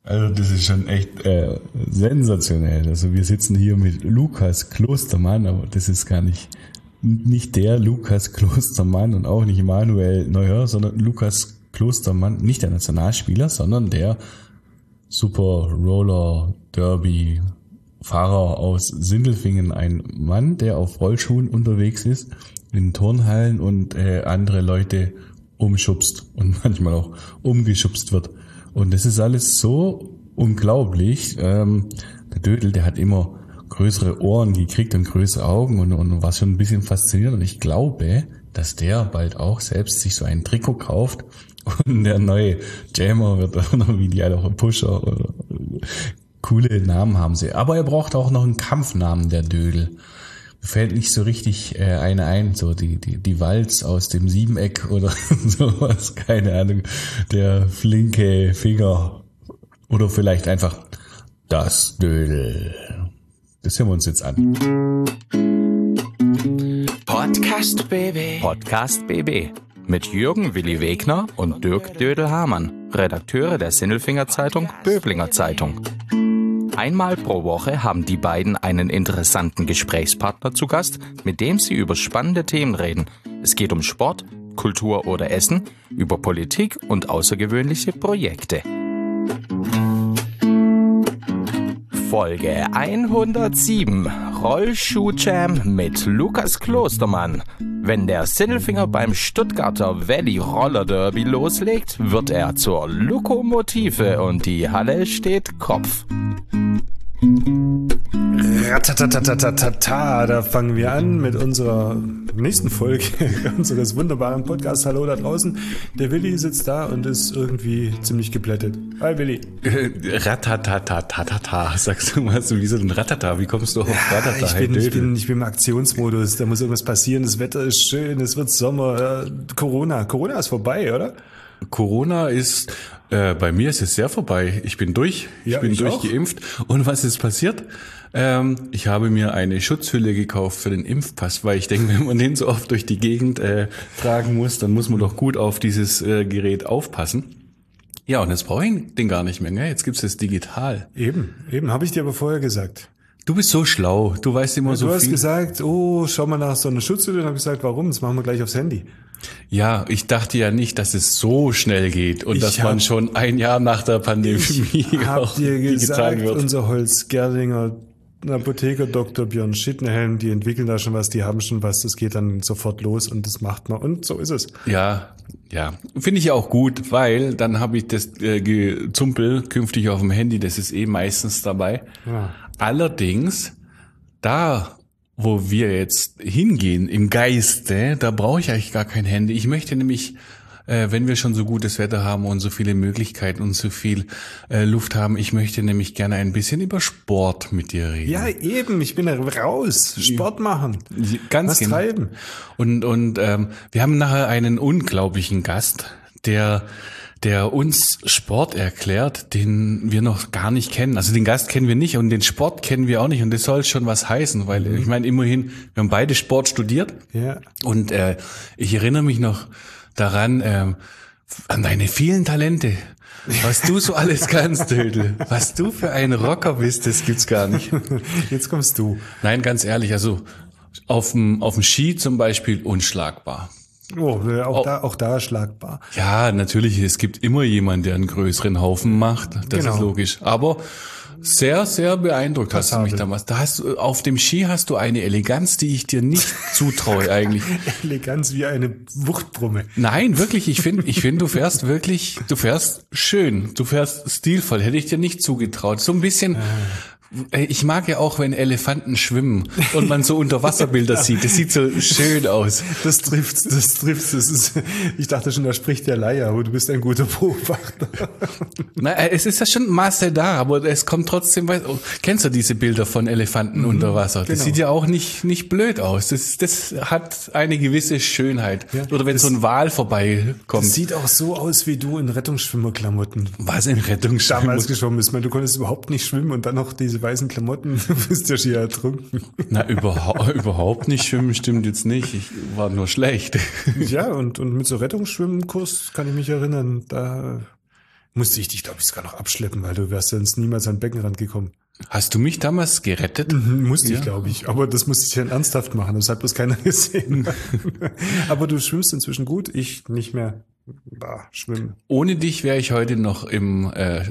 Also das ist schon echt sensationell. Also wir sitzen hier mit Lukas Klostermann, aber das ist gar nicht der Lukas Klostermann und auch nicht Manuel Neuer, sondern Lukas Klostermann, nicht der Nationalspieler, sondern der Super Roller Derby Fahrer aus Sindelfingen, ein Mann, der auf Rollschuhen unterwegs ist, in Turnhallen und andere Leute umschubst und manchmal auch umgeschubst wird. Und das ist alles so unglaublich. Der Dödel, der hat immer größere Ohren gekriegt und größere Augen und war schon ein bisschen faszinierend. Und ich glaube, dass der bald auch selbst sich so ein Trikot kauft und der neue Jammer wird auch noch, wie die alle auch Pusher oder coole Namen haben sie. Aber er braucht auch noch einen Kampfnamen, der Dödel. Mir fällt nicht so richtig eine ein, so die Walz aus dem Siebeneck oder sowas, keine Ahnung, der flinke Finger oder vielleicht einfach das Dödel. Das hören wir uns jetzt an. Podcast BB. Podcast BB. Mit Jürgen Willi Wegner und Dirk Dödel-Hamann, Redakteure der Sindelfinger Zeitung Böblinger Zeitung. Einmal pro Woche haben die beiden einen interessanten Gesprächspartner zu Gast, mit dem sie über spannende Themen reden. Es geht um Sport, Kultur oder Essen, über Politik und außergewöhnliche Projekte. Folge 107, Rollschuh-Jam mit Lukas Klostermann. Wenn der Sindelfinger beim Stuttgarter Valley Roller Derby loslegt, wird er zur Lokomotive und die Halle steht Kopf. Ratatatatata, da fangen wir an mit unserer nächsten Folge unseres wunderbaren Podcasts. Hallo da draußen. Der Willi sitzt da und ist irgendwie ziemlich geplättet. Hi Willi. Ratatatatata, sagst du mal so wie so ein Ratata. Wie kommst du auf Ratata? Ich bin im Aktionsmodus. Da muss irgendwas passieren. Das Wetter ist schön. Es wird Sommer. Corona ist vorbei, oder? Corona ist, bei mir ist es sehr vorbei. Ich bin durch. Ich bin durchgeimpft. Und was ist passiert? Ich habe mir eine Schutzhülle gekauft für den Impfpass, weil ich denke, wenn man den so oft durch die Gegend tragen muss, dann muss man doch gut auf dieses Gerät aufpassen. Ja, und jetzt brauche ich den gar nicht mehr. Gell? Jetzt gibt's das digital. Eben, habe ich dir aber vorher gesagt. Du bist so schlau. Du weißt immer so viel. Du hast gesagt, schau mal nach so einer Schutzhülle. Und habe gesagt, warum? Das machen wir gleich aufs Handy. Ja, ich dachte ja nicht, dass es so schnell geht und dass man schon ein Jahr nach der Pandemie auch dir digital gesagt, wird. Unser Holzgerlinger Apotheker Dr. Björn Schittenhelm, die entwickeln da schon was, die haben schon was, das geht dann sofort los und das macht man und so ist es. Ja, finde ich auch gut, weil dann habe ich das Gezumpel künftig auf dem Handy, das ist meistens dabei. Ja. Allerdings, da wo wir jetzt hingehen im Geiste, da brauche ich eigentlich gar kein Handy. Ich möchte nämlich, wenn wir schon so gutes Wetter haben und so viele Möglichkeiten und so viel Luft haben, ich möchte nämlich gerne ein bisschen über Sport mit dir reden. Ja, eben, ich bin raus, Sport machen, ganz genau. Treiben. Und wir haben nachher einen unglaublichen Gast, der uns Sport erklärt, den wir noch gar nicht kennen. Also den Gast kennen wir nicht und den Sport kennen wir auch nicht und das soll schon was heißen, weil ich meine immerhin, wir haben beide Sport studiert. Ja. Und ich erinnere mich noch daran, an deine vielen Talente. Was du so alles kannst, Dödel. Was du für ein Rocker bist, das gibt's gar nicht. Jetzt kommst du. Nein, ganz ehrlich, also auf dem Ski zum Beispiel unschlagbar. Auch da schlagbar. Ja, natürlich, es gibt immer jemanden, der einen größeren Haufen macht. Das ist logisch. Aber sehr, sehr beeindruckt hast du mich damals. Auf dem Ski hast du eine Eleganz, die ich dir nicht zutraue eigentlich. Eleganz wie eine Wuchtbrumme. Nein, wirklich, ich finde, du fährst schön, du fährst stilvoll, hätte ich dir nicht zugetraut. So ein bisschen, ich mag ja auch, wenn Elefanten schwimmen und man so Unterwasserbilder sieht. Das sieht so schön aus. Das trifft's. Ich dachte schon, da spricht der Laie, aber du bist ein guter Beobachter. Na, es ist ja schon Maße da, aber es kommt trotzdem, kennst du diese Bilder von Elefanten unter Wasser? Das sieht ja auch nicht blöd aus. Das hat eine gewisse Schönheit. Ja, oder wenn so ein Wal vorbeikommt. Das sieht auch so aus wie du in Rettungsschwimmerklamotten. Was in Rettungsschwimmer? Damals geschwommen bist. Du konntest überhaupt nicht schwimmen und dann noch diese weißen Klamotten, du bist ja schier ertrunken. Na, überhaupt nicht schwimmen stimmt jetzt nicht. Ich war nur schlecht. Ja, und mit so Rettungsschwimmkurs kann ich mich erinnern, da musste ich dich, glaube ich, sogar noch abschleppen, weil du wärst sonst niemals an den Beckenrand gekommen. Hast du mich damals gerettet? Musste ich, glaube ich. Aber das musste ich dann ernsthaft machen. Das hat bloß keiner gesehen. Aber du schwimmst inzwischen gut, ich nicht mehr. Schwimmen. Ohne dich wäre ich heute noch im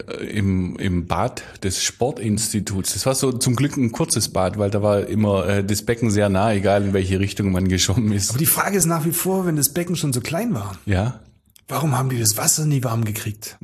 Bad des Sportinstituts. Das war so zum Glück ein kurzes Bad, weil da war immer das Becken sehr nah, egal in welche Richtung man geschwommen ist. Aber die Frage ist nach wie vor, wenn das Becken schon so klein war. Ja. Warum haben die das Wasser nie warm gekriegt?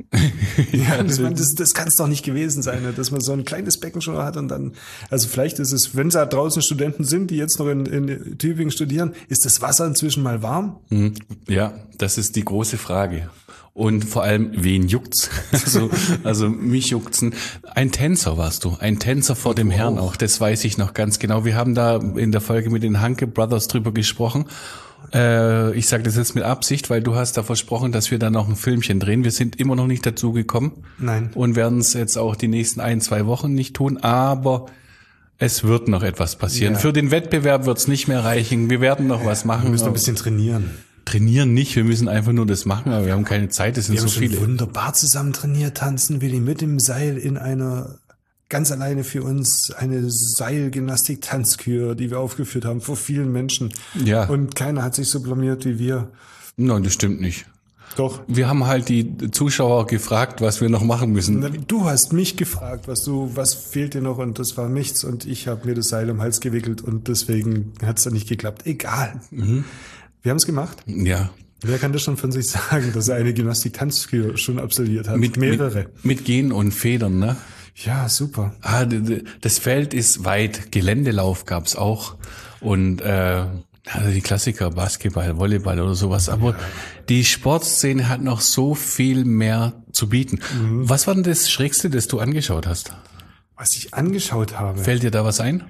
Das kann es doch nicht gewesen sein, dass man so ein kleines Becken schon hat und dann, also vielleicht ist es, wenn da draußen Studenten sind, die jetzt noch in Tübingen studieren, ist das Wasser inzwischen mal warm? Ja, das ist die große Frage. Und vor allem, wen juckt's? Also mich juckt's. Ein Tänzer warst du, ein Tänzer vor dem Herrn auch, das weiß ich noch ganz genau. Wir haben da in der Folge mit den Hanke Brothers drüber gesprochen. Ich sage das jetzt mit Absicht, weil du hast da versprochen, dass wir da noch ein Filmchen drehen. Wir sind immer noch nicht dazu gekommen. Nein. Und werden es jetzt auch die nächsten 1-2 Wochen nicht tun, aber es wird noch etwas passieren. Ja. Für den Wettbewerb wird es nicht mehr reichen. Wir werden noch was machen. Wir müssen ein bisschen trainieren. Trainieren nicht, wir müssen einfach nur das machen, aber wir haben keine Zeit, es sind so viele. Wir haben schon wunderbar zusammen trainiert, tanzen, Willi, mit dem Seil in einer ganz alleine für uns eine Seilgymnastik-Tanzkür, die wir aufgeführt haben, vor vielen Menschen. Ja. Und keiner hat sich so blamiert wie wir. Nein, das stimmt nicht. Doch. Wir haben halt die Zuschauer gefragt, was wir noch machen müssen. Du hast mich gefragt, was fehlt dir noch, und das war nichts, und ich habe mir das Seil um den Hals gewickelt und deswegen hat es dann nicht geklappt. Egal. Wir haben es gemacht. Ja. Wer kann das schon von sich sagen, dass er eine Gymnastik-Tanzkür schon absolviert hat? Mehrere. Mit Gehen und Federn, ne? Ja, super. Das Feld ist weit. Geländelauf gab's auch. Und also die Klassiker, Basketball, Volleyball oder sowas. Aber die Sportszene hat noch so viel mehr zu bieten. Was war denn das Schrägste, das du angeschaut hast? Was ich angeschaut habe? Fällt dir da was ein?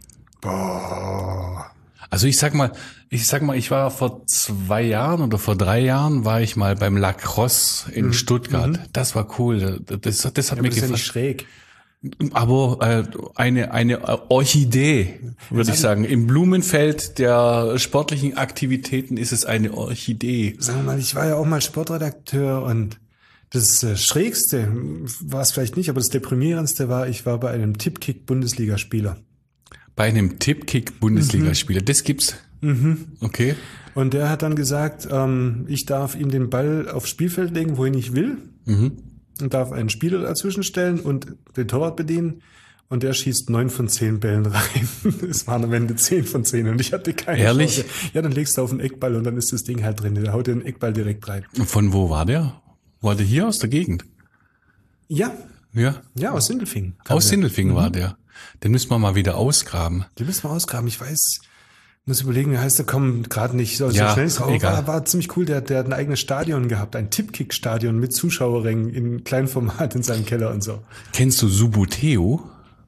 Boah. Also ich sag mal, ich war vor 2 Jahren oder vor 3 Jahren war ich mal beim Lacrosse in Stuttgart. Das war cool. Das hat mir gefallen. Ja nicht schräg. Aber eine Orchidee, würde ich sagen. Im Blumenfeld der sportlichen Aktivitäten ist es eine Orchidee. Sagen wir mal, ich war ja auch mal Sportredakteur, und das Schrägste war es vielleicht nicht, aber das Deprimierendste war, ich war bei einem Tippkick-Bundesligaspieler. Bei einem Tippkick-Bundesligaspieler, das gibt's? Okay. Und der hat dann gesagt, ich darf ihm den Ball aufs Spielfeld legen, wohin ich will. Und darf einen Spieler dazwischen stellen und den Torwart bedienen. Und der schießt 9 von 10 Bällen rein. Es waren am Ende 10 von 10 und ich hatte keine Ehrlich? Chance. Ja, dann legst du auf den Eckball und dann ist das Ding halt drin. Der haut den Eckball direkt rein. Von wo war der? War der hier aus der Gegend? Ja. Ja? Ja, aus Sindelfingen. Aus Sindelfingen war der. Den müssen wir mal wieder ausgraben. Den müssen wir ausgraben. Ich weiß, muss überlegen, wie heißt der, kommt gerade nicht so ja, schnell drauf. Egal. War ziemlich cool. Der hat ein eigenes Stadion gehabt, ein Tippkick-Stadion mit Zuschauerrängen in kleinem Format in seinem Keller und so. Kennst du Subuteo?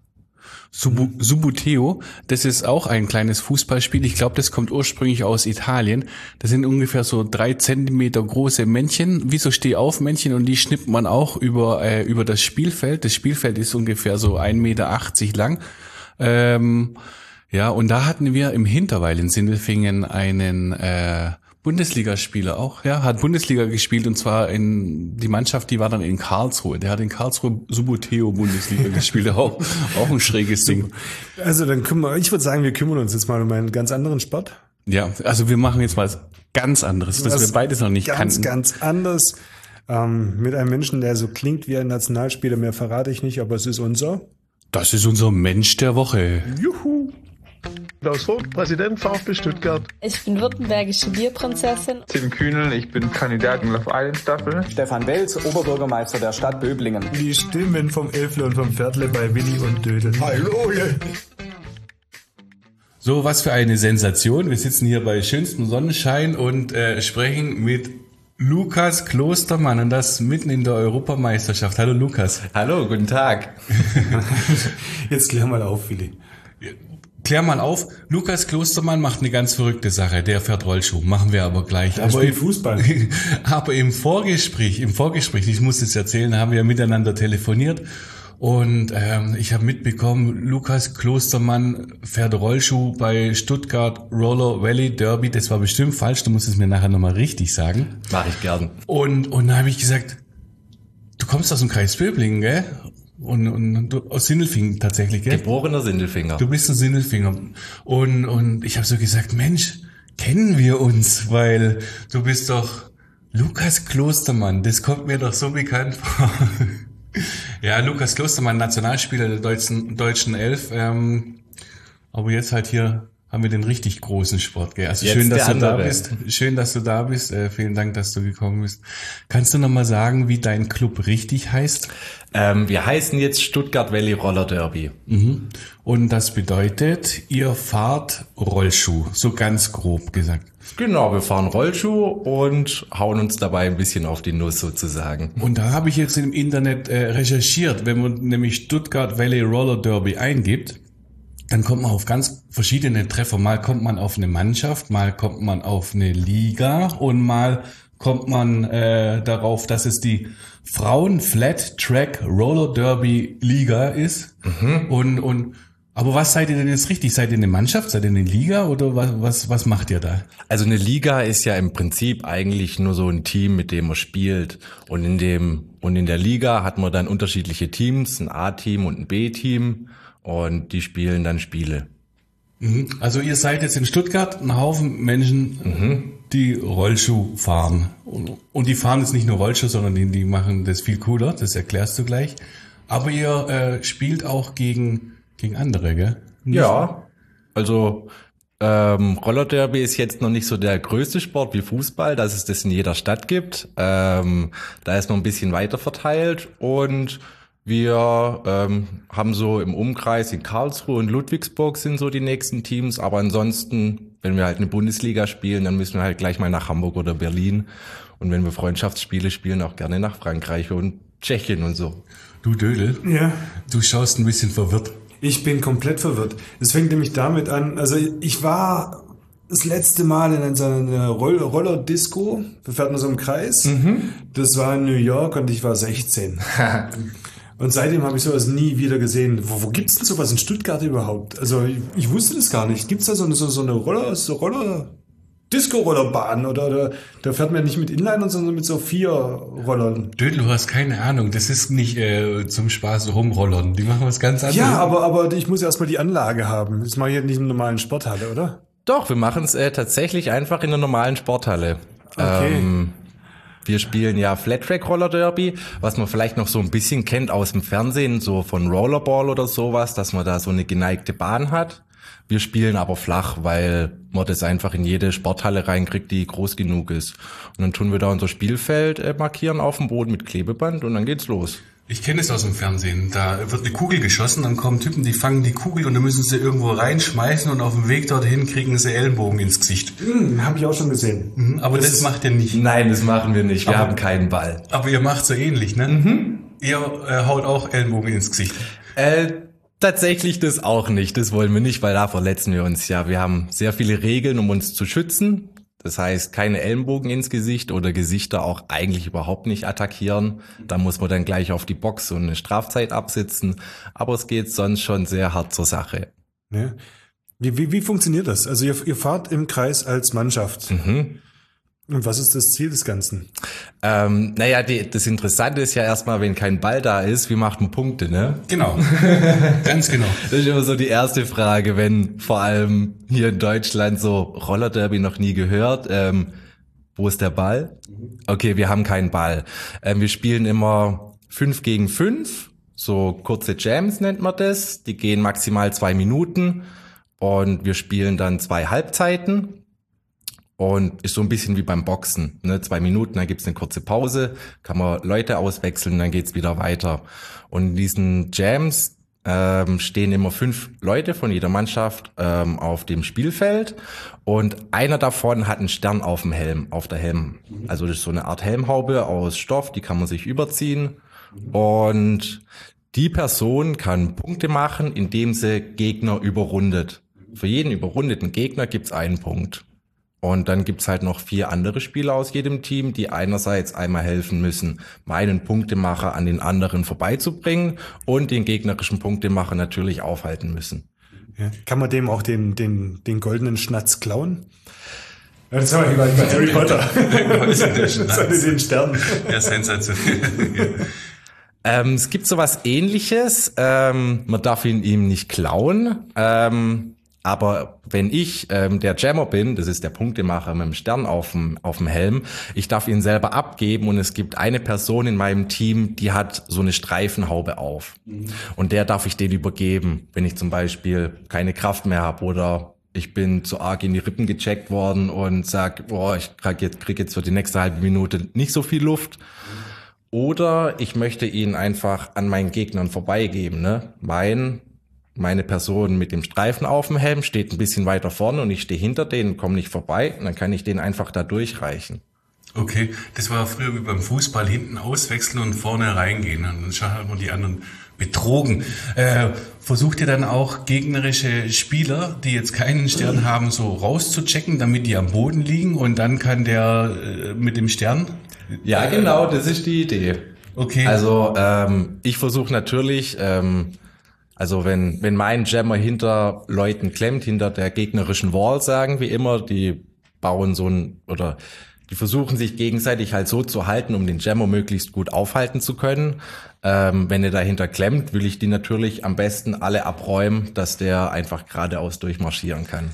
Subuteo, das ist auch ein kleines Fußballspiel. Ich glaube, das kommt ursprünglich aus Italien. Das sind ungefähr so 3 Zentimeter große Männchen, wie so Stehaufmännchen, und die schnippt man auch über das Spielfeld. Das Spielfeld ist ungefähr so 1,80 Meter lang. Ja, und da hatten wir im Hinterweil in Sindelfingen einen Bundesligaspieler auch, ja, hat Bundesliga gespielt, und zwar die Mannschaft, die war dann in Karlsruhe. Der hat in Karlsruhe Subuteo Bundesliga gespielt, auch ein schräges Ding. Also dann ich würde sagen, wir kümmern uns jetzt mal um einen ganz anderen Sport. Ja, also wir machen jetzt mal was ganz anderes, das wir beides noch nicht kannten. Ganz anders. Mit einem Menschen, der so klingt wie ein Nationalspieler, mehr verrate ich nicht, aber es ist unser. Das ist unser Mensch der Woche. Juhu! Klaus Vogt, Präsident VfB Stuttgart. Ich bin württembergische Bierprinzessin. Tim Kühnel, ich bin Kandidat in Love Island Staffel. Stefan Welz, Oberbürgermeister der Stadt Böblingen. Die Stimmen vom Elfle und vom Viertle bei Willi und Dödel. Hallo! So, was für eine Sensation. Wir sitzen hier bei schönstem Sonnenschein und sprechen mit Lukas Klostermann, und das mitten in der Europameisterschaft. Hallo Lukas. Hallo, guten Tag. Jetzt klär mal auf, Willi. Klär mal auf, Lukas Klostermann macht eine ganz verrückte Sache, der fährt Rollschuh, machen wir aber gleich. Er spielt Fußball. Aber im Vorgespräch, ich muss es erzählen, haben wir miteinander telefoniert, und ich habe mitbekommen, Lukas Klostermann fährt Rollschuh bei Stuttgart Roller Valley Derby. Das war bestimmt falsch, du musst es mir nachher nochmal richtig sagen. Mach ich gern. Und dann habe ich gesagt, Du kommst aus dem Kreis Böblingen, gell? Und du aus Sindelfingen tatsächlich, gell? Geborener Sindelfinger. Du bist ein Sindelfinger. Und ich habe so gesagt, Mensch, kennen wir uns? Weil du bist doch Lukas Klostermann. Das kommt mir doch so bekannt vor. Ja, Lukas Klostermann, Nationalspieler der deutschen Elf. Aber jetzt halt hier haben wir den richtig großen Sport, gell? Also schön, dass du da bist. Schön, dass du da bist. Vielen Dank, dass du gekommen bist. Kannst du nochmal sagen, wie dein Club richtig heißt? Wir heißen jetzt Stuttgart Valley Roller Derby. Mhm. Und das bedeutet, ihr fahrt Rollschuh, so ganz grob gesagt. Genau, wir fahren Rollschuh und hauen uns dabei ein bisschen auf die Nuss sozusagen. Und da habe ich jetzt im Internet recherchiert, wenn man nämlich Stuttgart Valley Roller Derby eingibt, dann kommt man auf ganz verschiedene Treffer. Mal kommt man auf eine Mannschaft, mal kommt man auf eine Liga und mal kommt man darauf, dass es die Frauen Flat Track Roller Derby Liga ist. Mhm. Aber was seid ihr denn jetzt richtig? Seid ihr eine Mannschaft? Seid ihr eine Liga oder was macht ihr da? Also eine Liga ist ja im Prinzip eigentlich nur so ein Team, mit dem man spielt. Und in der Liga hat man dann unterschiedliche Teams, ein A-Team und ein B-Team. Und die spielen dann Spiele. Also ihr seid jetzt in Stuttgart ein Haufen Menschen, die Rollschuh fahren. Und die fahren jetzt nicht nur Rollschuh, sondern die machen das viel cooler, das erklärst du gleich. Aber ihr spielt auch gegen andere, gell? Ja, also Rollerderby ist jetzt noch nicht so der größte Sport wie Fußball, dass es das in jeder Stadt gibt. Da ist man ein bisschen weiter verteilt und wir haben so im Umkreis in Karlsruhe und Ludwigsburg sind so die nächsten Teams, aber ansonsten, wenn wir halt eine Bundesliga spielen, dann müssen wir halt gleich mal nach Hamburg oder Berlin und wenn wir Freundschaftsspiele spielen, auch gerne nach Frankreich und Tschechien und so. Du Dödel, ja. Du schaust ein bisschen verwirrt. Ich bin komplett verwirrt. Es fängt nämlich damit an, also ich war das letzte Mal in so einer Roller-Disco, wir fährten so im Kreis, das war in New York und ich war 16. Und seitdem habe ich sowas nie wieder gesehen. Wo gibt's denn sowas in Stuttgart überhaupt? Also ich wusste das gar nicht. Gibt's da so eine Disco-Rollerbahn oder da fährt man nicht mit Inlinern, sondern mit so 4 Rollern? Dödel, du hast keine Ahnung. Das ist nicht zum Spaß rumrollern. Die machen was ganz anderes. Ja, aber ich muss erstmal die Anlage haben. Das mache ich jetzt nicht in einer normalen Sporthalle, oder? Doch, wir machen es tatsächlich einfach in einer normalen Sporthalle. Okay. Wir spielen ja Flat-Track Roller Derby, was man vielleicht noch so ein bisschen kennt aus dem Fernsehen, so von Rollerball oder sowas, dass man da so eine geneigte Bahn hat. Wir spielen aber flach, weil man das einfach in jede Sporthalle reinkriegt, die groß genug ist. Und dann tun wir da unser Spielfeld markieren auf dem Boden mit Klebeband und dann geht's los. Ich kenne es aus dem Fernsehen. Da wird eine Kugel geschossen, dann kommen Typen, die fangen die Kugel und dann müssen sie irgendwo reinschmeißen und auf dem Weg dorthin kriegen sie Ellenbogen ins Gesicht. Habe ich auch schon gesehen. Aber das macht ihr nicht. Nein, das machen wir nicht. Wir haben keinen Ball. Aber ihr macht so ähnlich, ne? Ihr haut auch Ellenbogen ins Gesicht. Tatsächlich das auch nicht. Das wollen wir nicht, weil da verletzen wir uns ja. Wir haben sehr viele Regeln, um uns zu schützen. Das heißt, keine Ellenbogen ins Gesicht oder Gesichter auch eigentlich überhaupt nicht attackieren. Da muss man dann gleich auf die Box und eine Strafzeit absitzen. Aber es geht sonst schon sehr hart zur Sache. Ja. Wie funktioniert das? Also ihr fahrt im Kreis als Mannschaft. Und was ist das Ziel des Ganzen? Das Interessante ist ja erstmal, wenn kein Ball da ist, wie macht man Punkte, ne? Genau, ganz genau. Das ist immer so die erste Frage, wenn vor allem hier in Deutschland so Rollerderby noch nie gehört. Wo ist der Ball? Okay, wir haben keinen Ball. Wir spielen immer 5 gegen 5, so kurze Jams nennt man das. Die gehen maximal 2 Minuten und wir spielen dann 2 Halbzeiten. Und ist so ein bisschen wie beim Boxen, ne? 2 Minuten, dann gibt's eine kurze Pause, kann man Leute auswechseln, dann geht's wieder weiter. Und in diesen Jams stehen immer 5 Leute von jeder Mannschaft auf dem Spielfeld und einer davon hat einen Stern auf dem Helm, auf der Helm. Also das ist so eine Art Helmhaube aus Stoff, die kann man sich überziehen und die Person kann Punkte machen, indem sie Gegner überrundet. Für jeden überrundeten Gegner gibt's einen Punkt. Und dann gibt's halt noch 4 andere Spieler aus jedem Team, die einerseits einmal helfen müssen, meinen Punktemacher an den anderen vorbeizubringen und den gegnerischen Punktemacher natürlich aufhalten müssen. Ja. Kann man dem auch den goldenen Schnatz klauen? Ja, das haben wir gleich bei Harry Potter. Den Stern. Ja, sensationell. Es gibt sowas Ähnliches. Man darf ihn ihm nicht klauen. Aber wenn ich der Jammer bin, das ist der Punktemacher mit dem Stern auf dem Helm, ich darf ihn selber abgeben und es gibt eine Person in meinem Team, die hat so eine Streifenhaube auf. Und der darf ich den übergeben, wenn ich zum Beispiel keine Kraft mehr habe oder ich bin zu arg in die Rippen gecheckt worden und sag, ich krieg jetzt für die nächste halbe Minute nicht so viel Luft. Oder ich möchte ihn einfach an meinen Gegnern vorbeigeben, ne? Meine Person mit dem Streifen auf dem Helm steht ein bisschen weiter vorne und ich stehe hinter denen, komme nicht vorbei und dann kann ich den einfach da durchreichen. Okay, das war früher wie beim Fußball, hinten auswechseln und vorne reingehen. Und dann hat man die anderen betrogen. Versucht ihr dann auch gegnerische Spieler, die jetzt keinen Stern haben, so rauszuchecken, damit die am Boden liegen und dann kann der mit dem Stern... Ja, genau, das ist die Idee. Okay. Also ich versuche natürlich... Also wenn mein Jammer hinter Leuten klemmt, hinter der gegnerischen Wall, sagen wir immer, die bauen die versuchen sich gegenseitig halt so zu halten, um den Jammer möglichst gut aufhalten zu können. Wenn er dahinter klemmt, will ich die natürlich am besten alle abräumen, dass der einfach geradeaus durchmarschieren kann.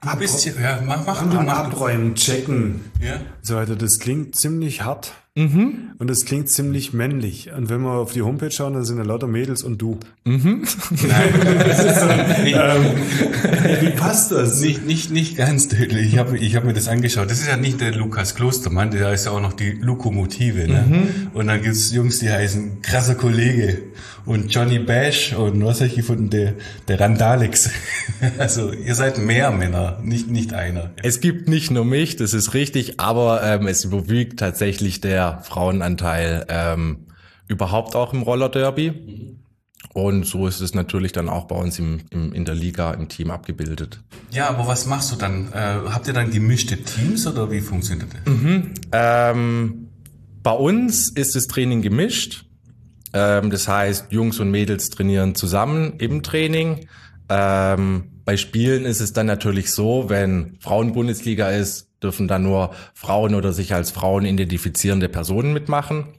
Abräumen, checken. Ja. So weiter, das klingt ziemlich hart. Und das klingt ziemlich männlich. Und wenn wir auf die Homepage schauen, dann sind da lauter Mädels und du. Nein, das ist wie passt das? Nicht ganz deutlich. Ich hab mir das angeschaut. Das ist ja nicht der Lukas Klostermann, der ist ja auch noch die Lokomotive. Ne? Und dann gibt's Jungs, die heißen krasser Kollege und Johnny Bash und was habe ich gefunden, der Randalex. Also ihr seid mehr Männer, nicht einer. Es gibt nicht nur mich, das ist richtig, aber es überwiegt tatsächlich der Frauenanteil überhaupt auch im Roller-Derby. Und so ist es natürlich dann auch bei uns in der Liga im Team abgebildet. Ja, aber was machst du dann? Habt ihr dann gemischte Teams oder wie funktioniert das? Bei uns ist das Training gemischt. Das heißt, Jungs und Mädels trainieren zusammen im Training. Bei Spielen ist es dann natürlich so, wenn Frauenbundesliga ist, dürfen dann nur Frauen oder sich als Frauen identifizierende Personen mitmachen.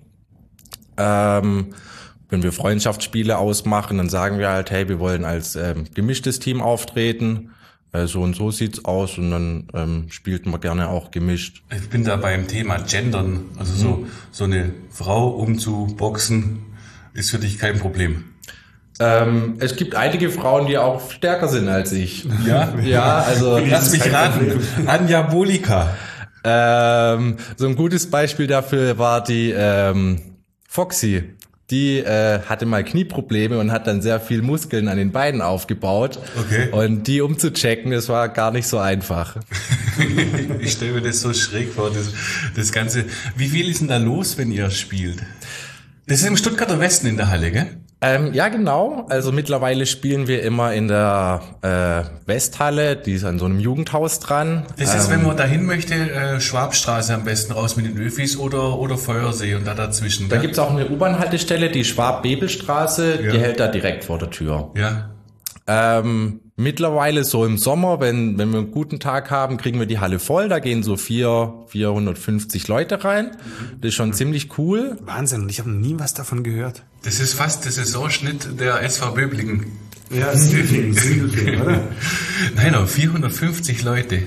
Wenn wir Freundschaftsspiele ausmachen, dann sagen wir halt, hey, wir wollen als gemischtes Team auftreten. So und so sieht's aus und dann spielt man gerne auch gemischt. Ich bin da beim Thema Gendern. Also so eine Frau umzuboxen ist für dich kein Problem. Es gibt einige Frauen, die auch stärker sind als ich. Ja? Ja, also... Lass mich raten. Anja Bolika. So ein gutes Beispiel dafür war die Foxy. Die hatte mal Knieprobleme und hat dann sehr viel Muskeln an den Beinen aufgebaut. Okay. Und die umzuchecken, das war gar nicht so einfach. Ich stelle mir das so schräg vor, das Ganze. Wie viel ist denn da los, wenn ihr spielt? Das ist im Stuttgarter Westen in der Halle, gell? Ja, genau. Also mittlerweile spielen wir immer in der Westhalle, die ist an so einem Jugendhaus dran. Das ist, wenn man dahin möchte, Schwabstraße am besten raus mit den Öfis oder Feuersee und da dazwischen. Da gibt's auch eine U-Bahn-Haltestelle, die Schwab-Bebel-Straße, die hält da direkt vor der Tür. Ja. Mittlerweile so im Sommer, wenn wir einen guten Tag haben, kriegen wir die Halle voll. Da gehen so 450 Leute rein. Das ist schon ziemlich cool. Wahnsinn, und ich habe nie was davon gehört. Das ist fast der Saisonschnitt der SV Böblingen. Ja, Sindelfingen, oder? Nein, aber 450 Leute.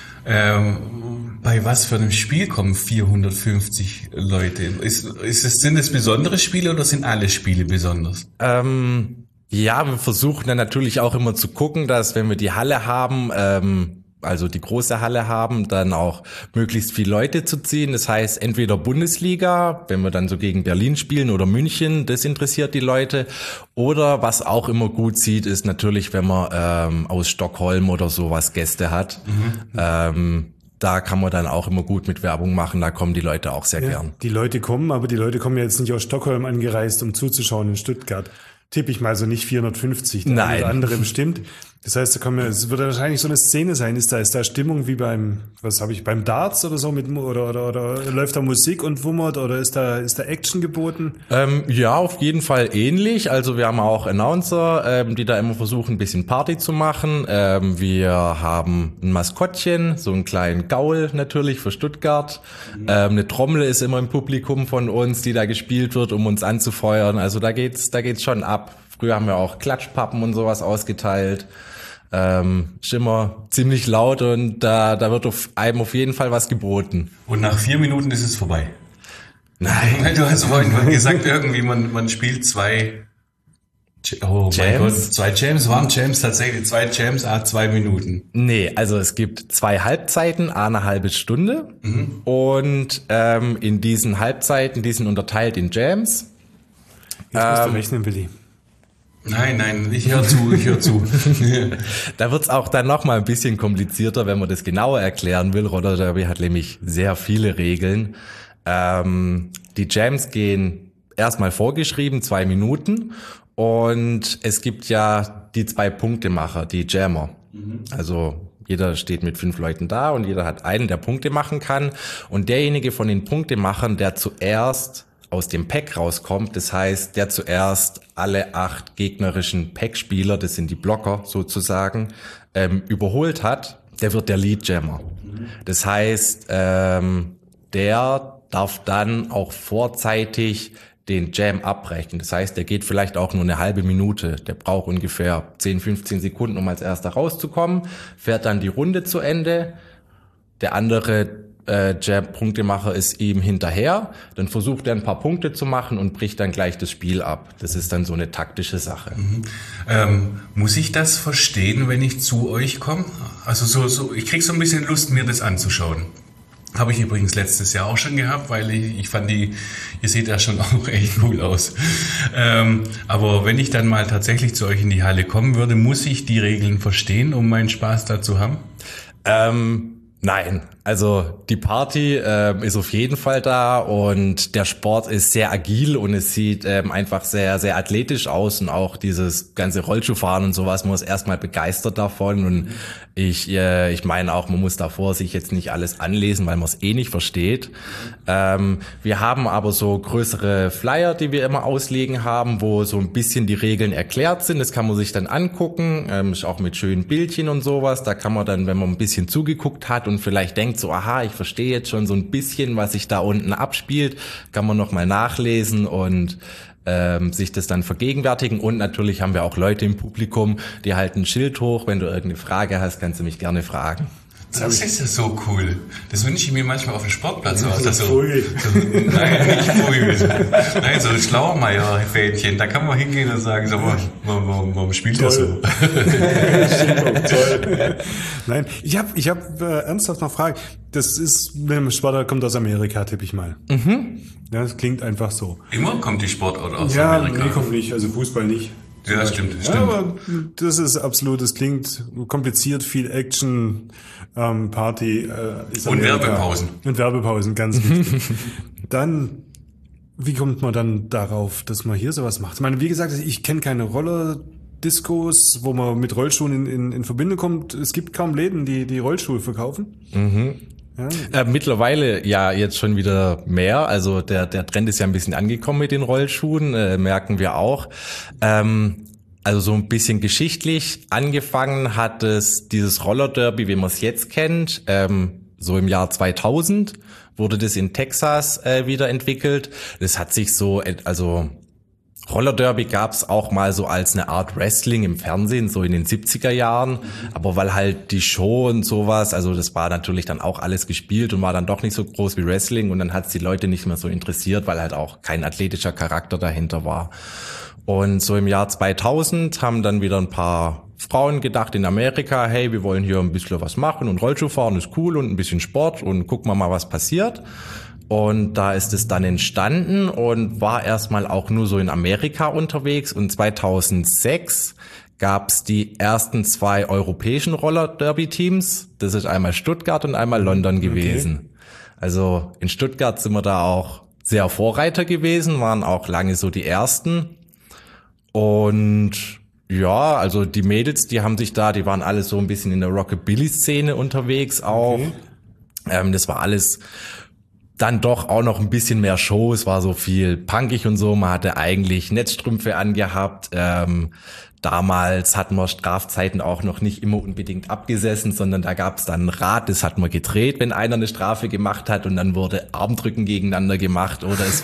Bei was für einem Spiel kommen 450 Leute? Sind es besondere Spiele oder sind alle Spiele besonders? Ja, wir versuchen dann natürlich auch immer zu gucken, dass wenn wir die Halle haben, also die große Halle haben, dann auch möglichst viele Leute zu ziehen. Das heißt, entweder Bundesliga, wenn wir dann so gegen Berlin spielen, oder München, das interessiert die Leute. Oder was auch immer gut sieht, ist natürlich, wenn man aus Stockholm oder sowas Gäste hat. Da kann man dann auch immer gut mit Werbung machen, da kommen die Leute auch sehr gern. Die Leute kommen, aber die Leute kommen ja jetzt nicht aus Stockholm angereist, um zuzuschauen in Stuttgart. Tippe ich mal so nicht 450, der Nein. andere bestimmt. Das heißt, es wird wahrscheinlich so eine Szene sein. Ist da Stimmung wie beim Darts oder so oder läuft da Musik und wummert oder ist da Action geboten? Ja, auf jeden Fall ähnlich. Also wir haben auch Announcer, die da immer versuchen, ein bisschen Party zu machen. Wir haben ein Maskottchen, so einen kleinen Gaul natürlich für Stuttgart. Eine Trommel ist immer im Publikum von uns, die da gespielt wird, um uns anzufeuern. Also da geht's schon ab. Früher haben wir auch Klatschpappen und sowas ausgeteilt. Ist immer ziemlich laut und da wird einem auf jeden Fall was geboten. Und nach 4 Minuten ist es vorbei. Nein. Du hast vorhin gesagt, irgendwie man spielt 2 Jams? Mein Gott, 2 Jams, waren Jams tatsächlich 2 Jams, 2 Minuten. Nee, also es gibt 2 Halbzeiten, eine halbe Stunde. Und in diesen Halbzeiten, die sind unterteilt in Jams. Jetzt musst du rechnen, Willi. Nein, ich höre zu. Da wird's auch dann noch mal ein bisschen komplizierter, wenn man das genauer erklären will. Roller Derby hat nämlich sehr viele Regeln. Die Jams gehen erstmal vorgeschrieben 2 Minuten und es gibt ja die 2 Punktemacher, die Jammer. Also jeder steht mit 5 Leuten da und jeder hat einen, der Punkte machen kann. Und derjenige von den Punktemachern, der zuerst aus dem Pack rauskommt, das heißt, der zuerst alle 8 gegnerischen Pack-Spieler, das sind die Blocker sozusagen, überholt hat, der wird der Lead-Jammer. Das heißt, der darf dann auch vorzeitig den Jam abbrechen. Das heißt, der geht vielleicht auch nur eine halbe Minute. Der braucht ungefähr 10, 15 Sekunden, um als erster rauszukommen, fährt dann die Runde zu Ende. Der andere Jam-Punktemacher ist ihm hinterher, dann versucht er ein paar Punkte zu machen und bricht dann gleich das Spiel ab. Das ist dann so eine taktische Sache. Muss ich das verstehen, wenn ich zu euch komme? Also so, ich krieg so ein bisschen Lust, mir das anzuschauen. Habe ich übrigens letztes Jahr auch schon gehabt, weil ich fand ihr seht ja schon auch echt cool aus. Aber wenn ich dann mal tatsächlich zu euch in die Halle kommen würde, muss ich die Regeln verstehen, um meinen Spaß da zu haben? Nein, also die Party ist auf jeden Fall da und der Sport ist sehr agil und es sieht einfach sehr, sehr athletisch aus und auch dieses ganze Rollschuhfahren und sowas, man ist erstmal begeistert davon und ich meine auch, man muss davor sich jetzt nicht alles anlesen, weil man es eh nicht versteht. Wir haben aber so größere Flyer, die wir immer auslegen haben, wo so ein bisschen die Regeln erklärt sind. Das kann man sich dann angucken, ist auch mit schönen Bildchen und sowas. Da kann man dann, wenn man ein bisschen zugeguckt hat und vielleicht denkt so, aha, ich verstehe jetzt schon so ein bisschen, was sich da unten abspielt, kann man nochmal nachlesen und sich das dann vergegenwärtigen. Und natürlich haben wir auch Leute im Publikum, die halten ein Schild hoch. Wenn du irgendeine Frage hast, kannst du mich gerne fragen. Das ist ja so cool. Das wünsche ich mir manchmal auf dem Sportplatz. Nein, nicht Vogel. Nein, so ein Schlaumeyer-Fähnchen. Da kann man hingehen und sagen, so, warum spielt das so? Toll. Nein, ich hab ernsthaft noch Fragen. Das ist, wenn man Sportler kommt aus Amerika, tippe ich mal. Ja, das klingt einfach so. Immer kommt die Sportart aus Amerika. Ja, nee, kommt nicht. Also Fußball nicht. Ja, das stimmt. Ja, aber das ist absolut, das klingt kompliziert, viel Action, Party, ist und Amerika. Werbepausen. Und Werbepausen, ganz wichtig. Dann, wie kommt man dann darauf, dass man hier sowas macht? Ich meine, wie gesagt, ich kenne keine Roller-Discos, wo man mit Rollschuhen in Verbindung kommt. Es gibt kaum Läden, die Rollschuhe verkaufen. Ja. Mittlerweile ja jetzt schon wieder mehr. Also der Trend ist ja ein bisschen angekommen mit den Rollschuhen, merken wir auch. Also so ein bisschen geschichtlich angefangen hat es dieses Roller-Derby, wie man es jetzt kennt, so im Jahr 2000 wurde das in Texas wieder entwickelt. Das hat sich so, also Roller Derby gab's auch mal so als eine Art Wrestling im Fernsehen, so in den 70er Jahren. Aber weil halt die Show und sowas, also das war natürlich dann auch alles gespielt und war dann doch nicht so groß wie Wrestling. Und dann hat's die Leute nicht mehr so interessiert, weil halt auch kein athletischer Charakter dahinter war. Und so im Jahr 2000 haben dann wieder ein paar Frauen gedacht in Amerika, hey, wir wollen hier ein bisschen was machen und Rollschuhfahren ist cool und ein bisschen Sport und gucken wir mal, was passiert. Und da ist es dann entstanden und war erstmal auch nur so in Amerika unterwegs. Und 2006 gab's die ersten 2 europäischen Roller-Derby-Teams. Das ist einmal Stuttgart und einmal London gewesen. Okay. Also in Stuttgart sind wir da auch sehr Vorreiter gewesen, waren auch lange so die Ersten. Und Ja, also die Mädels, die waren alle so ein bisschen in der Rockabilly-Szene unterwegs auch. Okay. Das war alles dann doch auch noch ein bisschen mehr Show. Es war so viel punkig und so. Man hatte eigentlich Netzstrümpfe angehabt. Damals hatten wir Strafzeiten auch noch nicht immer unbedingt abgesessen, sondern da gab es dann ein Rad, das hat man gedreht, wenn einer eine Strafe gemacht hat, und dann wurde Armdrücken gegeneinander gemacht oder es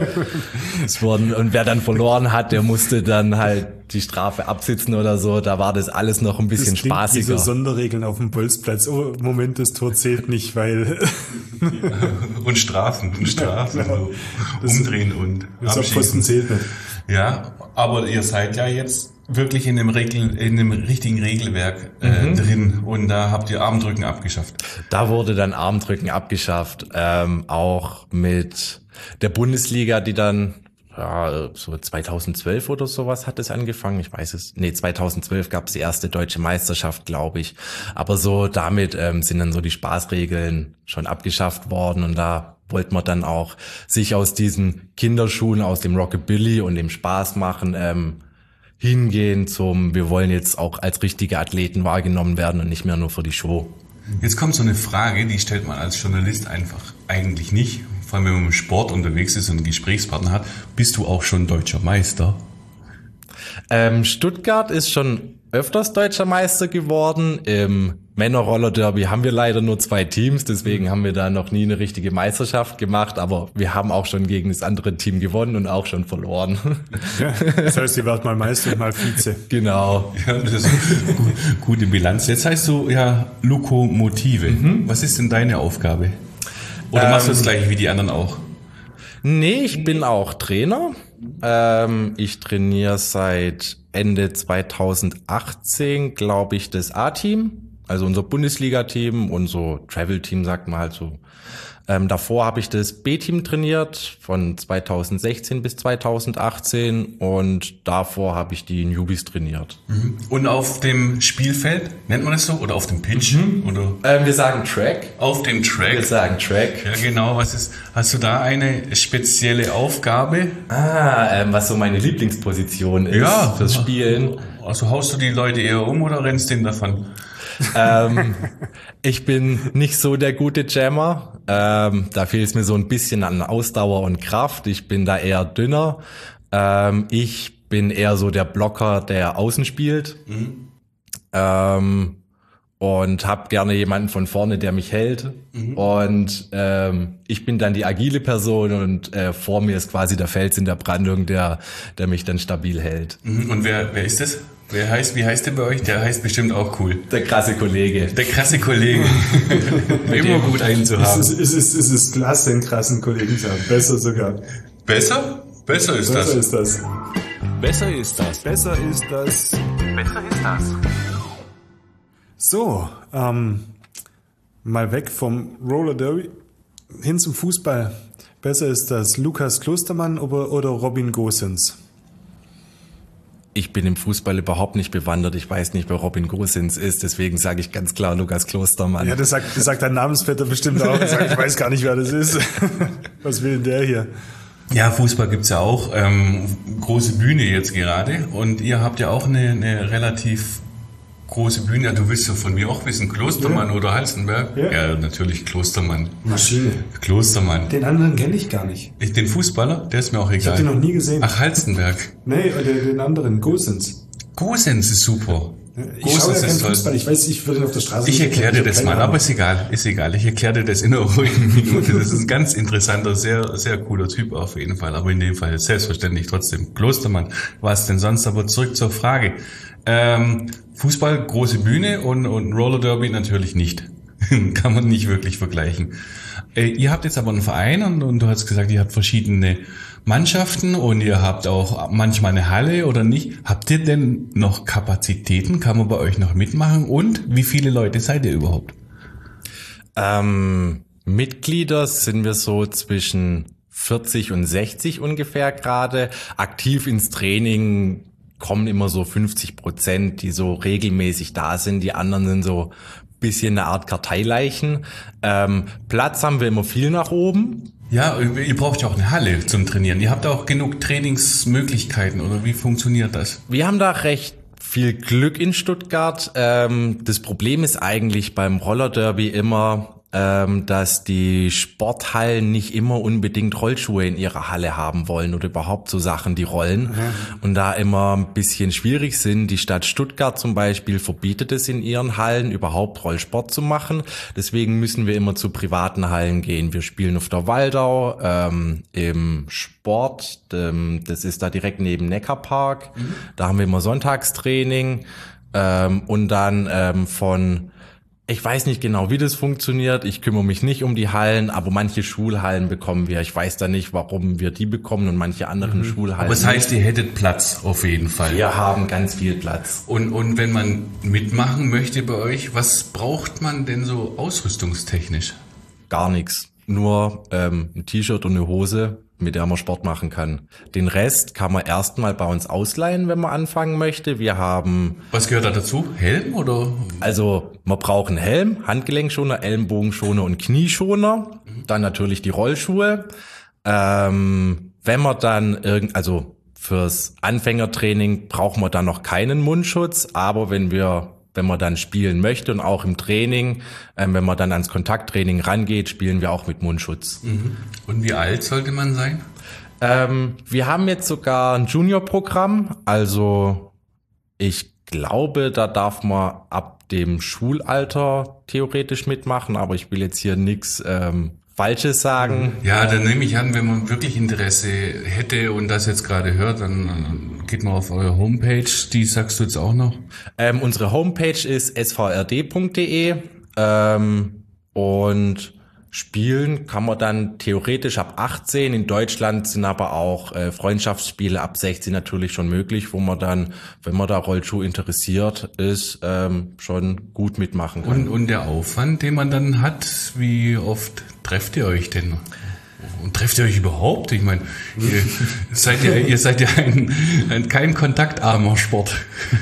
wurden und wer dann verloren hat, der musste dann halt die Strafe absitzen oder so. Da war das alles noch ein bisschen spaßiger. Diese Sonderregeln auf dem Bolzplatz. Oh, Moment, das Tor zählt nicht, weil... und Strafen. Genau. So umdrehen und das Pfosten zählt nicht. Ja, aber ihr seid ja jetzt wirklich in dem richtigen Regelwerk drin, und da habt ihr Armdrücken abgeschafft. Da wurde dann Armdrücken abgeschafft, auch mit der Bundesliga, die dann so 2012 oder sowas hat es angefangen. 2012 gab es die erste deutsche Meisterschaft, glaube ich. Aber so damit sind dann so die Spaßregeln schon abgeschafft worden, und da wollte man dann auch sich aus diesen Kinderschuhen, aus dem Rockabilly und dem Spaß machen, hingehen wir wollen jetzt auch als richtige Athleten wahrgenommen werden und nicht mehr nur für die Show. Jetzt kommt so eine Frage, die stellt man als Journalist einfach eigentlich nicht. Vor allem, wenn man im Sport unterwegs ist und einen Gesprächspartner hat. Bist du auch schon deutscher Meister? Stuttgart ist schon öfters deutscher Meister geworden. Im Männer-Roller-Derby haben wir leider nur 2 Teams, deswegen haben wir da noch nie eine richtige Meisterschaft gemacht, aber wir haben auch schon gegen das andere Team gewonnen und auch schon verloren. Ja, das heißt, ihr wart mal Meister und mal Vize. Genau. Ja, das ist eine gute Bilanz. Jetzt heißt du ja Lokomotive. Was ist denn deine Aufgabe? Oder machst du das gleiche wie die anderen auch? Nee, ich bin auch Trainer. Ich trainiere seit Ende 2018, glaube ich, das A-Team, also unser Bundesliga-Team, unser Travel-Team, sagt man halt so. Davor habe ich das B-Team trainiert von 2016 bis 2018, und davor habe ich die Newbies trainiert. Und auf dem Spielfeld, nennt man das so, oder auf dem Pitch? Oder? Wir sagen Track. Auf dem Track? Wir sagen Track. Ja, genau. Hast du da eine spezielle Aufgabe? Was so meine Lieblingsposition ist fürs Spielen. Also haust du die Leute eher um oder rennst denen davon? Ich bin nicht so der gute Jammer. Da fehlt es mir so ein bisschen an Ausdauer und Kraft. Ich bin da eher dünner. Ich bin eher so der Blocker, der außen spielt. Und habe gerne jemanden von vorne, der mich hält. Und ich bin dann die agile Person, und vor mir ist quasi der Fels in der Brandung, der mich dann stabil hält. Und wer ist das? Wie heißt der bei euch? Der heißt bestimmt auch cool. Der krasse Kollege. Der krasse Kollege. Immer gut einen zu haben. Es ist klasse, einen krassen Kollegen zu haben. Besser sogar. Besser? Besser ist das. Besser ist das. Besser ist das. Besser ist das. So, mal weg vom Roller Derby hin zum Fußball. Besser ist das Lukas Klostermann oder Robin Gosens? Ich bin im Fußball überhaupt nicht bewandert. Ich weiß nicht, wer Robin Gosens ist. Deswegen sage ich ganz klar Lukas Klostermann. Ja, das sagt dein Namensvetter bestimmt auch. Ich weiß gar nicht, wer das ist. Was will denn der hier? Ja, Fußball gibt's ja auch. Große Bühne jetzt gerade. Und ihr habt ja auch eine relativ große Bühne. Ja, du willst ja von mir auch wissen, Klostermann oder Halstenberg? Ja, natürlich Klostermann. Maschine. Klostermann. Den anderen kenne ich gar nicht. Den Fußballer? Der ist mir auch egal. Ich habe den noch nie gesehen. Ach, Halstenberg. Nee, den anderen, Gosens. Gosens ist super. Ich schaue ja keinen Fußball. Ich weiß, ich würde auf der Straße... Ich erkläre dir das mal, aber ist egal. Ich erkläre dir das in einer ruhigen Minute. Das ist ein ganz interessanter, sehr, sehr cooler Typ auf jeden Fall. Aber in dem Fall selbstverständlich trotzdem Klostermann. Was denn sonst? Aber zurück zur Frage. Fußball, große Bühne und Roller Derby natürlich nicht. Kann man nicht wirklich vergleichen. Ihr habt jetzt aber einen Verein und du hast gesagt, ihr habt verschiedene Mannschaften und ihr habt auch manchmal eine Halle oder nicht. Habt ihr denn noch Kapazitäten? Kann man bei euch noch mitmachen? Und wie viele Leute seid ihr überhaupt? Mitglieder sind wir so zwischen 40 und 60 ungefähr gerade. Aktiv ins Training kommen immer so 50%, die so regelmäßig da sind. Die anderen sind so ein bisschen eine Art Karteileichen. Platz haben wir immer viel nach oben. Ja, ihr braucht ja auch eine Halle zum Trainieren. Ihr habt auch genug Trainingsmöglichkeiten, oder wie funktioniert das? Wir haben da recht viel Glück in Stuttgart. Das Problem ist eigentlich beim Rollerderby immer, dass die Sporthallen nicht immer unbedingt Rollschuhe in ihrer Halle haben wollen oder überhaupt so Sachen, die rollen. Und da immer ein bisschen schwierig sind. Die Stadt Stuttgart zum Beispiel verbietet es in ihren Hallen, überhaupt Rollsport zu machen. Deswegen müssen wir immer zu privaten Hallen gehen. Wir spielen auf der Waldau, im Sport, das ist da direkt neben Neckarpark. Da haben wir immer Sonntagstraining und dann ich weiß nicht genau, wie das funktioniert. Ich kümmere mich nicht um die Hallen, aber manche Schulhallen bekommen wir. Ich weiß da nicht, warum wir die bekommen und manche anderen Schulhallen. Aber das heißt, ihr hättet Platz auf jeden Fall. Wir haben ganz viel Platz. Und wenn man mitmachen möchte bei euch, was braucht man denn so ausrüstungstechnisch? Gar nichts. Nur ein T-Shirt und eine Hose, mit der man Sport machen kann. Den Rest kann man erstmal bei uns ausleihen, wenn man anfangen möchte. Wir haben... Was gehört da dazu? Helm oder? Also man braucht einen Helm, Handgelenkschoner, Ellenbogenschoner und Knieschoner. Dann natürlich die Rollschuhe. Wenn man dann fürs Anfängertraining braucht man dann noch keinen Mundschutz, aber wenn man dann spielen möchte und auch im Training, wenn man dann ans Kontakttraining rangeht, spielen wir auch mit Mundschutz. Und wie alt sollte man sein? Wir haben jetzt sogar ein Junior-Programm, also ich glaube, da darf man ab dem Schulalter theoretisch mitmachen, aber ich will jetzt hier nichts Falsches sagen. Ja, dann nehme ich an, wenn man wirklich Interesse hätte und das jetzt gerade hört, dann geht man auf eure Homepage, die sagst du jetzt auch noch? Unsere Homepage ist svrd.de und spielen kann man dann theoretisch ab 18. In Deutschland sind aber auch Freundschaftsspiele ab 16 natürlich schon möglich, wo man dann, wenn man da Rollschuh interessiert ist, schon gut mitmachen kann. Und der Aufwand, den man dann hat, wie oft trefft ihr euch denn? Und trefft ihr euch überhaupt? Ich meine, ihr seid ja kein kontaktarmer Sport.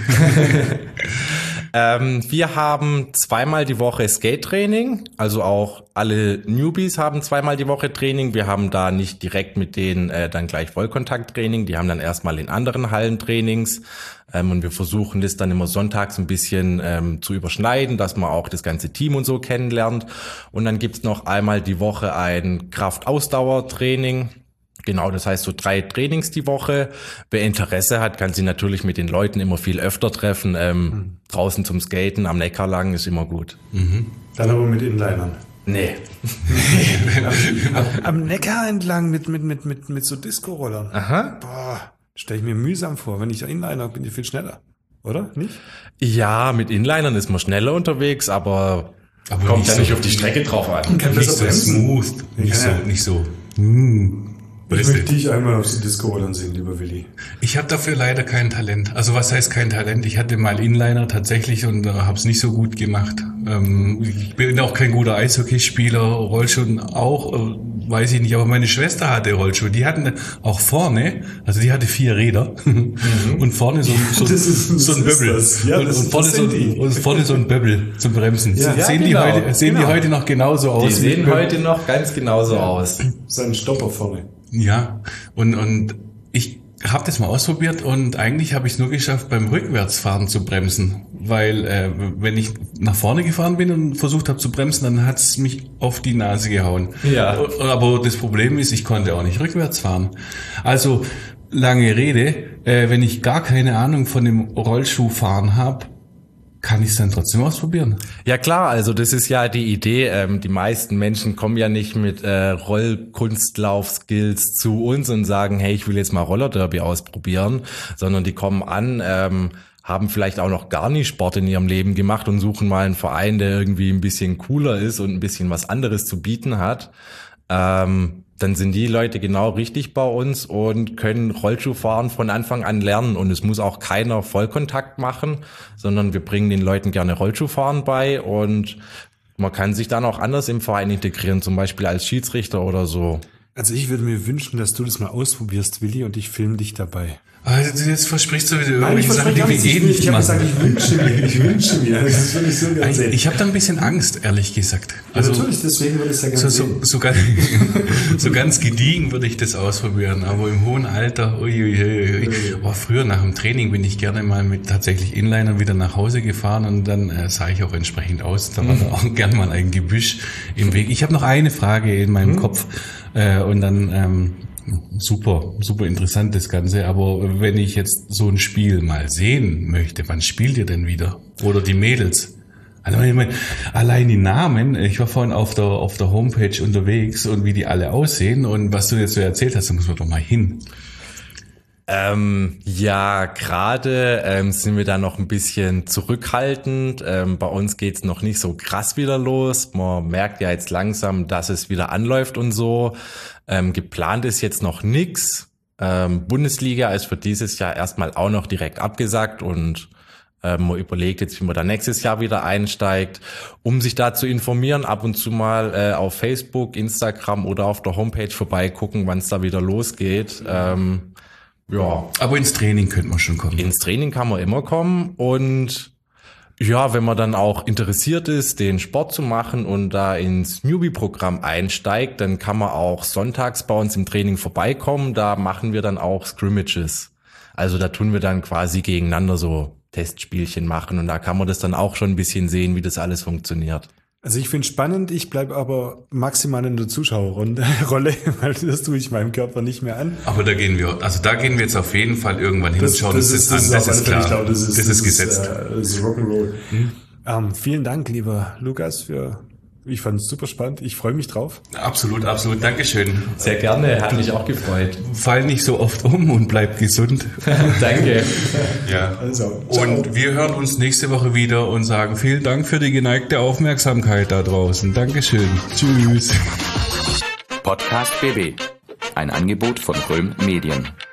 Wir haben zweimal die Woche Skate-Training, also auch alle Newbies haben zweimal die Woche Training. Wir haben da nicht direkt mit denen dann gleich Vollkontakttraining, die haben dann erstmal in anderen Hallen Trainings und wir versuchen das dann immer sonntags ein bisschen zu überschneiden, dass man auch das ganze Team und so kennenlernt. Und dann gibt's noch einmal die Woche ein Kraft-Ausdauer-Training. Genau, das heißt so 3 Trainings die Woche. Wer Interesse hat, kann sich natürlich mit den Leuten immer viel öfter treffen. Draußen zum Skaten, am Neckar lang ist immer gut. Dann aber mit Inlinern. Nee. Am Neckar entlang mit so Disco-Rollern. Aha. Boah, stelle ich mir mühsam vor. Wenn ich Inliner bin, ich viel schneller. Oder? Nicht? Ja, mit Inlinern ist man schneller unterwegs, aber kommt ja nicht auf die Strecke drauf an. Nicht so smooth. Nicht so. Ich möchte dich einmal auf die Disco-Rollern sehen, lieber Willi. Ich habe dafür leider kein Talent. Also was heißt kein Talent? Ich hatte mal Inliner tatsächlich und habe es nicht so gut gemacht. Ich bin auch kein guter Eishockeyspieler, Rollschuh auch, weiß ich nicht. Aber meine Schwester hatte Rollschuhe. Die hatten auch vorne, also die hatte 4 Räder und vorne so ein Böbbel. Ja, und vorne so ein Böbbel zum Bremsen. Ja, sehen die heute noch genauso aus? Die sehen heute noch ganz genauso aus. So ein Stopper vorne. Ja, und ich habe das mal ausprobiert und eigentlich habe ich es nur geschafft, beim Rückwärtsfahren zu bremsen, weil wenn ich nach vorne gefahren bin und versucht habe zu bremsen, dann hat es mich auf die Nase gehauen. Ja. Aber das Problem ist, ich konnte auch nicht rückwärts fahren. Also lange Rede, wenn ich gar keine Ahnung von dem Rollschuhfahren habe, kann ich es dann trotzdem ausprobieren? Ja klar, also das ist ja die Idee. Die meisten Menschen kommen ja nicht mit Rollkunstlauf-Skills zu uns und sagen, hey, ich will jetzt mal Rollerderby ausprobieren, sondern die kommen an, haben vielleicht auch noch gar nie Sport in ihrem Leben gemacht und suchen mal einen Verein, der irgendwie ein bisschen cooler ist und ein bisschen was anderes zu bieten hat. Dann sind die Leute genau richtig bei uns und können Rollschuhfahren von Anfang an lernen. Und es muss auch keiner Vollkontakt machen, sondern wir bringen den Leuten gerne Rollschuhfahren bei und man kann sich dann auch anders im Verein integrieren, zum Beispiel als Schiedsrichter oder so. Also ich würde mir wünschen, dass du das mal ausprobierst, Willi, und ich filme dich dabei. Also jetzt versprichst du wieder irgendwelche Sachen, die wir nicht machen. Ich wünsche mir. Das ist wirklich so ganz ich habe da ein bisschen Angst, ehrlich gesagt. Also, ja, natürlich, deswegen würde ich es ja gerne sehen. So ganz gediegen würde ich das ausprobieren, aber im hohen Alter, früher nach dem Training bin ich gerne mal mit tatsächlich Inlinern wieder nach Hause gefahren und dann sah ich auch entsprechend aus. Da war da auch gern mal ein Gebüsch im Weg. Ich habe noch eine Frage in meinem Kopf und dann... Super interessant das Ganze, aber wenn ich jetzt so ein Spiel mal sehen möchte, wann spielt ihr denn wieder? Oder die Mädels? Also ich meine, allein die Namen, ich war vorhin auf der Homepage unterwegs und wie die alle aussehen und was du jetzt so erzählt hast, da muss man doch mal hin. Ja, gerade sind wir da noch ein bisschen zurückhaltend. Bei uns geht's noch nicht so krass wieder los. Man merkt ja jetzt langsam, dass es wieder anläuft und so. Geplant ist jetzt noch nix. Bundesliga ist für dieses Jahr erstmal auch noch direkt abgesagt und man überlegt jetzt, wie man da nächstes Jahr wieder einsteigt. Um sich da zu informieren, ab und zu mal auf Facebook, Instagram oder auf der Homepage vorbeigucken, wann es da wieder losgeht. Ja. Aber ins Training könnte man schon kommen. Ins Training kann man immer kommen und ja, wenn man dann auch interessiert ist, den Sport zu machen und da ins Newbie-Programm einsteigt, dann kann man auch sonntags bei uns im Training vorbeikommen. Da machen wir dann auch Scrimmages. Also da tun wir dann quasi gegeneinander so Testspielchen machen und da kann man das dann auch schon ein bisschen sehen, wie das alles funktioniert. Also ich finde es spannend, ich bleibe aber maximal in der Zuschauerrolle, weil das tue ich meinem Körper nicht mehr an. Aber da gehen wir jetzt auf jeden Fall irgendwann hin und schauen uns das an. Das ist klar. Glaube, das ist gesetzt. Das ist Rock'n'Roll. Vielen Dank, lieber Lukas, ich fand es super spannend. Ich freue mich drauf. Absolut. Dankeschön. Sehr gerne, hat mich auch gefreut. Fall nicht so oft um und bleib gesund. Danke. Ja. Also, und wir hören uns nächste Woche wieder und sagen vielen Dank für die geneigte Aufmerksamkeit da draußen. Dankeschön. Tschüss. Podcast BB. Ein Angebot von Röhm Medien.